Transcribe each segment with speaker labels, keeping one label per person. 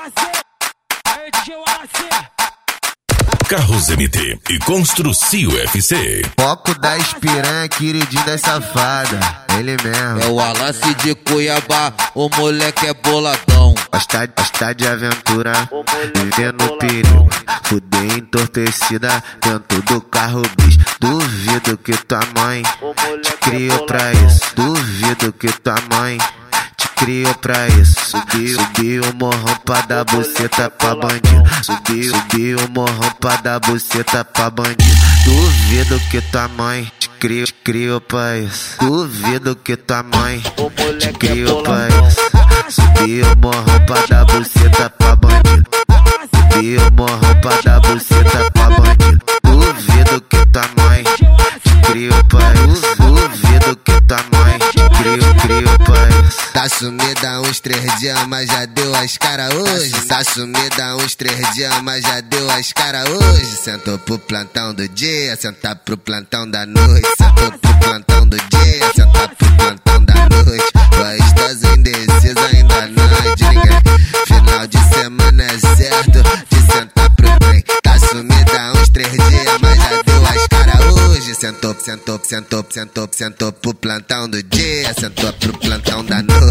Speaker 1: Carros MT e Construcio UFC.
Speaker 2: Foco da espiranha, queridinho das safada. Ele mesmo.
Speaker 3: É o Wallace de Cuiabá, o moleque é boladão.
Speaker 2: Gosta de aventura, vivendo perigo. Fuder entorpecida dentro do carro bis. Duvido que tua mãe te criou pra isso. Duvido que tua mãe te criou pra isso. Subi o morrão pra dar buceta pra bandido. Subi o morrão pra dar buceta pra bandido. Duvido que tua mãe te criou pra isso. Duvido que tua mãe te criou pra isso. Subi o morrão pra dar buceta pra bandido. Subi o morrão pra dar buceta pra bandido. Duvido que tua mãe te criou pra isso. Duvido que tua mãe te criou pra isso.
Speaker 4: Tá sumida uns 3 dias, mas já deu as cara hoje. Tá sumida uns 3 dias, mas já deu as cara hoje. Sentou pro plantão do dia, sentar pro plantão da noite. Sentou pro plantão do dia, sentar pro plantão da noite. Gostosa indecisa, ainda não é de ninguém. Final de semana é certo de sentar pro bem. Tá sumida uns 3 dias, mas já deu as cara hoje. Sentou pro plantão do dia, sentou pro plantão da noite.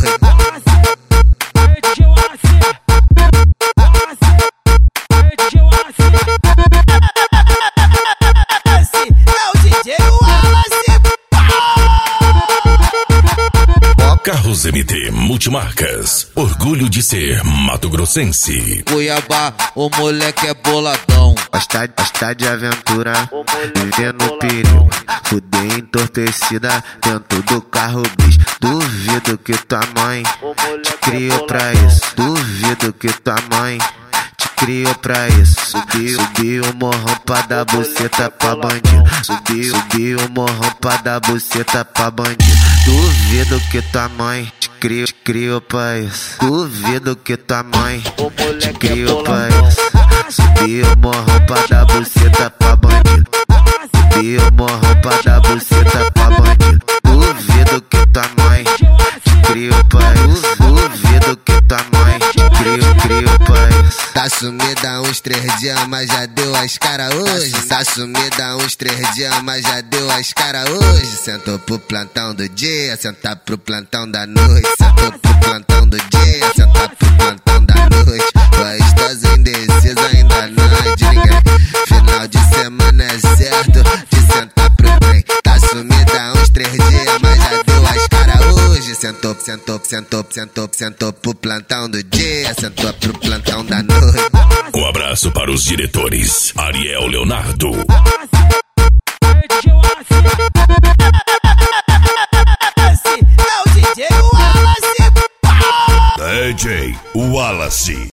Speaker 1: Carros MT Multimarcas, orgulho de ser mato-grossense.
Speaker 3: Cuiabá, o moleque é boladão.
Speaker 2: Gosta de aventura, vivendo perigo. Fuder entorpecida dentro do carro bis. Duvido que tua mãe te criou pra isso. Duvido que tua mãe te criou pra isso. Subi o morrão pra dar buceta pra bandido. Subi o morrão pra dar buceta pra bandido. Duvido que tua mãe te criou pra isso. Duvido que tua mãe te criou pra isso. Subi o morrão pra dar buceta pra bandido. Subi o morrão pra dar buceta pra bandido. Duvido que tua mãe te criou pra isso. Duvido que tua mãe te criou pra isso.
Speaker 4: Tá sumida uns 3 dias, mas já deu as cara hoje. Tá sumida uns 3 dias, mas já deu as cara hoje. Sentou pro plantão do dia, sentar pro plantão da noite. Sentou pro plantão do dia, sentar pro plantão da noite. Gostosa indecisa, ainda não é de ninguém. Final de semana é certo de sentar pro bem. Tá sumida uns 3 dias, mas já deu as cara hoje. Sentou pro plantão do dia, sentou pro plantão da noite.
Speaker 1: Um abraço para os diretores Ariel Leonardo, DJ Wallace.